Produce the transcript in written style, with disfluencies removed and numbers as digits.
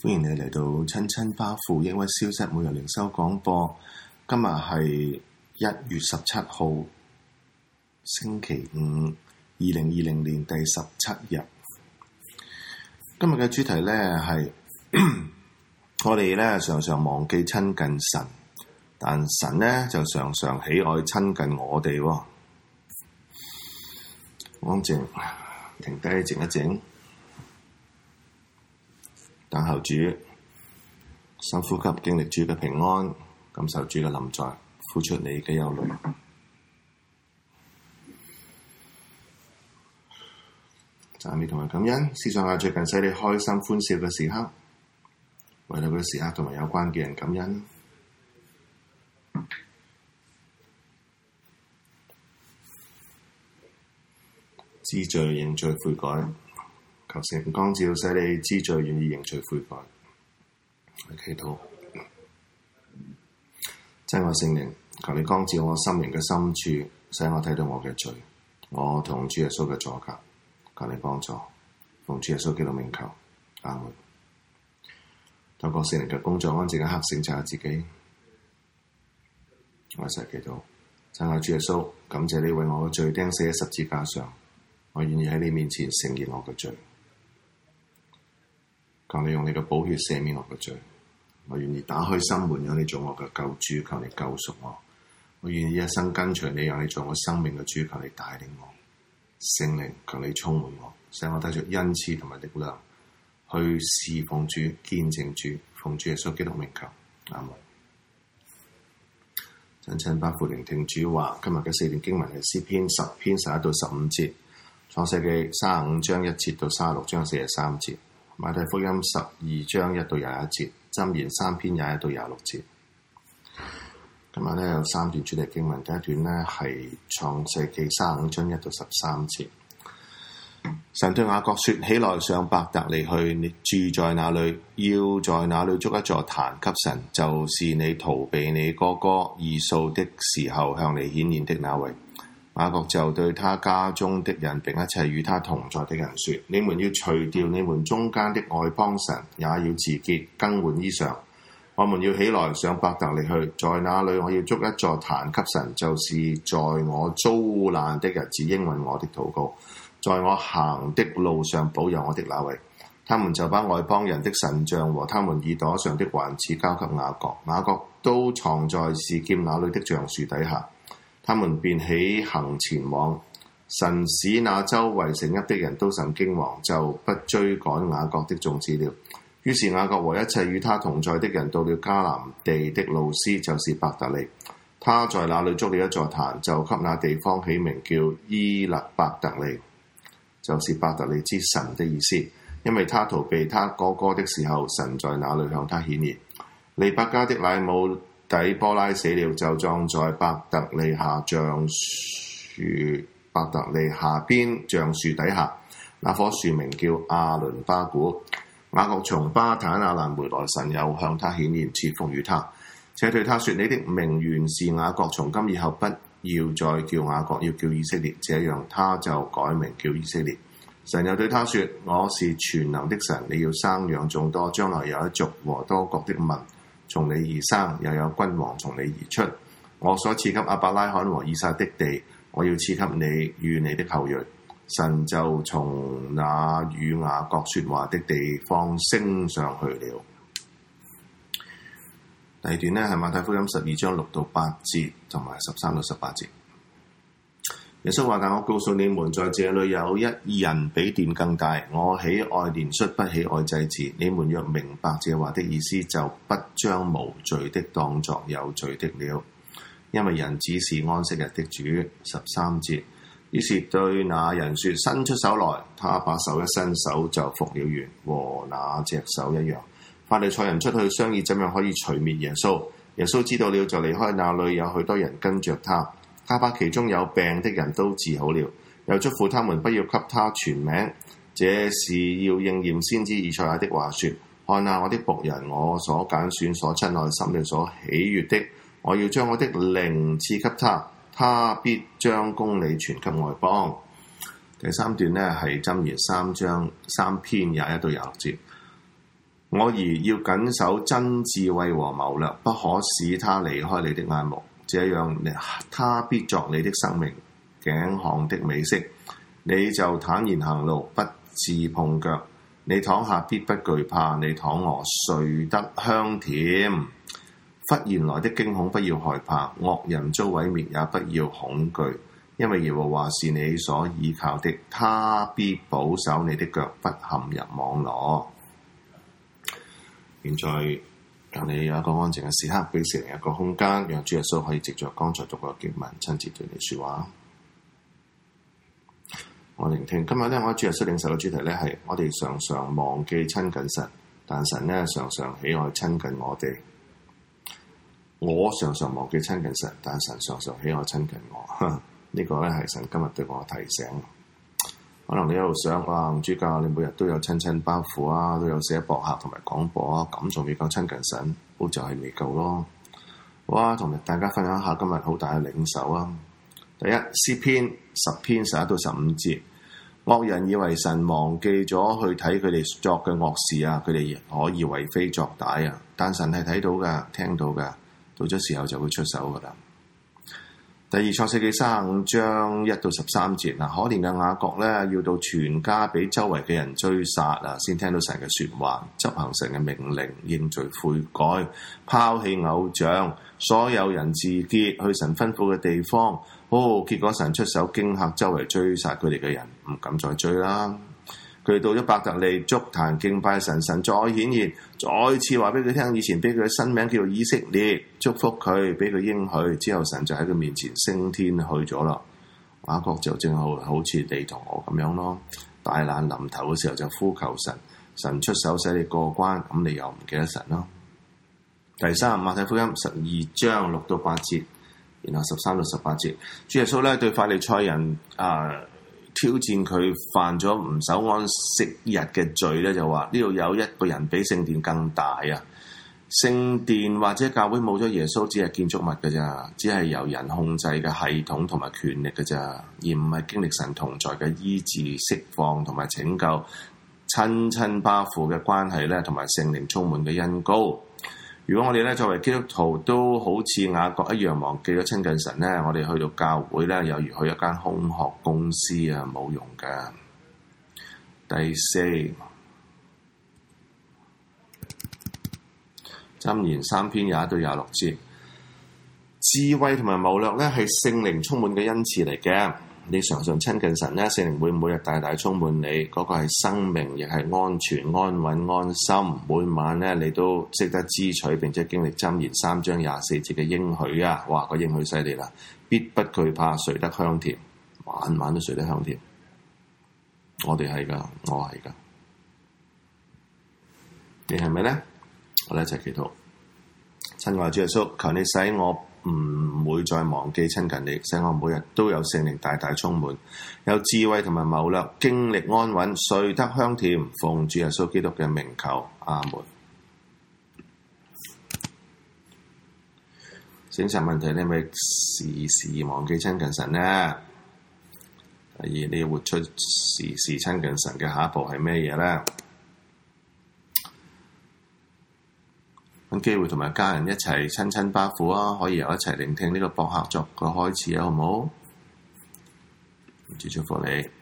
歡迎你嚟到親親巴父抑鬱消失每日靈修廣播。今日係1月17號，星期五，2020年第17日。今日嘅主題呢係我哋呢常常忘記親近神，但神呢就常常喜愛親近我哋。安靜，停低，靜一靜。等候主，深呼吸，經歷主嘅平安，感受主嘅臨在，呼出你嘅憂慮。讚美同埋感恩，思想下最近使你開心歡笑嘅時刻，為到嗰啲時刻同埋有關嘅人感恩。知罪認罪悔改。求聖光照，使你知罪，願意認罪悔改。祈禱，真愛聖靈，求你光照我心靈嘅深處，使我睇到我嘅罪，我同主耶穌嘅阻隔。求你幫助，奉主耶穌基督名求，阿門。透過聖靈嘅工作，安靜一刻省察下自己。我一齊祈禱，真愛主耶穌，感謝你為我嘅罪釘死喺十字架上，我願意喺你面前承認我嘅罪。求你用你嘅寶血赦免我嘅罪，我願意打開心門，讓你做我嘅救主，求你救贖我。我願意一生跟隨你，讓你做我生命嘅主，求你帶領我。聖靈，求你充滿我，使我帶着恩賜同埋力量去侍奉主、見證主。奉主耶穌基督名求，阿門。親親巴父聆聽主話，今日嘅4段經文係詩篇10篇11到15節，創世記35章1節到36章43節。馬太福音12章1到21節，箴言3篇21到26節。今日有3段主題經文，第一段係創世記35章1到13節。神對雅各說：起來上伯特利去，你住在那裏，要在那裏築一座壇給神，就是你逃避你哥哥以掃的時候向你顯現的那位。雅各就對他家中的人並一切與他同在的人說：你們要除掉你們中間的外邦神，也要自潔，更換衣裳。我們要起來上伯特利去，在那裏我要築一座壇給神，就是在我遭難的日子應允我的禱告，在我行的路上保佑我的那位。他們就把外邦人的神像和他們耳朵上的環刺交給雅各，雅各都藏在示劍那裏的橡樹底下。他們便起行前往，神使那周圍城邑的人都甚驚惶，就不追趕雅各的眾子了。於是雅各和一切與他同在的人到了迦南地的路斯，就是伯特利。他在那裏築了一座壇，就給那地方起名叫伊勒伯特利，就是伯特利之神的意思。因為他逃避他哥哥的時候，神在那裏向他顯現。利百加的乃姆底波拉死了，就葬在伯特利下邊橡樹底下。那棵樹名叫亞倫巴古。雅各從巴坦亞蘭回來，神又向他顯現，賜福與他，且對他說：你的名原是雅各，從今以後不要再叫雅各，要叫以色列。這樣他就改名叫以色列。神又對他說：我是全能的神，你要生養眾多，將來有一族和多國的民從你而生，又有君王從你而出。我所賜給亞伯拉罕和以撒的地，我要賜給你與你的後裔。神就從那與雅各說話的地方升上去了。第二段係馬太福音12章6到8節，同埋13到18節。耶穌話：但我告訴你們，在這裏有一人比殿更大。我喜愛憐恤，不喜愛祭祀。你們若明白這話的意思，就不將無罪的當作有罪的了。因為人子是安息日的主。13節。於是對那人說：伸出手來。他把手一伸，手就復了原，和那隻手一樣。法利賽人出去商議怎樣可以除滅耶穌。耶穌知道了，就離開那裏，有許多人跟着他。他把其中有病的人都治好了，又囑咐他們不要給他傳名，這是要應驗先知以賽亞的話說：看哪，我的僕人，我所揀選、所親愛、心裏所喜悅的，我要將我的靈賜給他，他必將公理傳給外邦。第三段呢係箴言3章3篇21到26節。 我兒要謹守真智慧和謀略，不可使他離開你的眼目，這樣他必作你的生命頸項的美色，你就坦然行路，不致碰腳。你躺下必不懼怕，你躺臥睡得香甜。忽然來的驚恐不要害怕，惡人遭毀滅也不要恐懼，因為耶和華是你所倚靠的，他必保守你的腳不陷入網羅。現在讓你有一個安靜嘅時刻，俾聖靈一個空間，讓主耶穌可以藉著剛才讀過嘅經文親自對你説話。我聆聽今日咧，我主耶穌領受嘅主題咧係我哋常常忘記親近神，但神咧常常喜愛親近我哋。我常常忘記親近神，但神常常喜愛親近我。呢個咧係神今日對我嘅提醒。可能你一路想哇，主教你每日都有親包袱啊，都有寫博客同埋廣播啊，咁仲未夠親近神，好就係未夠咯。哇，同大家分享下今日好大嘅領受啊！第一，詩篇10篇11到15節。惡人以為神忘記咗去睇佢哋作嘅惡事啊，佢哋可以為非作歹啊，但神係睇到㗎、聽到㗎，到咗時候就會出手㗎啦。第二，創世記35章1到13節嗱，可憐嘅雅各咧，要到全家俾周圍嘅人追殺啊，先聽到神嘅説話，執行神嘅命令，認罪悔改，拋棄偶像，所有人自潔，去神吩咐嘅地方。結果神出手驚嚇周圍追殺佢哋嘅人，唔敢再追啦。佢哋到咗伯特利築壇敬拜神，神再顯現，再次話俾佢聽，以前俾佢嘅新名叫做以色列，祝福佢，俾佢應許。之後神就喺佢面前升天去咗啦。雅各就正好似你同我咁樣咯，大難臨頭嘅時候就呼求神，神出手使你過關，咁你又唔記得神咯。第三，馬太福音12章6到8節。然後13到18節，主耶穌咧對法利賽人挑戰佢犯咗唔守安息日嘅罪咧，就話呢度有一個人比聖殿更大啊！聖殿或者教會冇咗耶穌，只係建築物嘅咋，只係由人控制嘅系統同埋權力嘅咋，而唔係經歷神同在嘅醫治、釋放同埋拯救、親巴父嘅關係咧，同埋聖靈充滿嘅恩膏。如果我哋咧作為基督徒都好似雅各一樣忘記咗親近神咧，我哋去到教會咧，有如去一間空殼公司啊，冇用㗎。第四，箴言3篇21到26節，智慧同埋謀略咧係聖靈充滿嘅恩賜嚟嘅。你常常親近神咧，聖靈會每日大大充滿你，嗰個係生命，亦係安全、安穩、安心。每晚咧，你都識得支取並且經歷箴言3章24節嘅應許啊！哇，個應許犀利啦！必不懼怕，睡得香甜，晚晚都睡得香甜。我哋係㗎，我係㗎，你係咪咧？我哋一齊祈禱。親愛主耶穌，求你使我唔會再忘記親近你，使我每日都有聖靈大大充滿，有智慧同埋謀略，經歷安穩，睡得香甜。奉主耶穌基督嘅名求，阿門。精神問題，你係咪時時忘記親近神呢？第二，你要活出時時親近神嘅下一步係咩嘢呢？揾機會同埋家人一齊親巴父啊，可以由一齊聆聽呢個博客作個開始啊，好唔好？祝福你。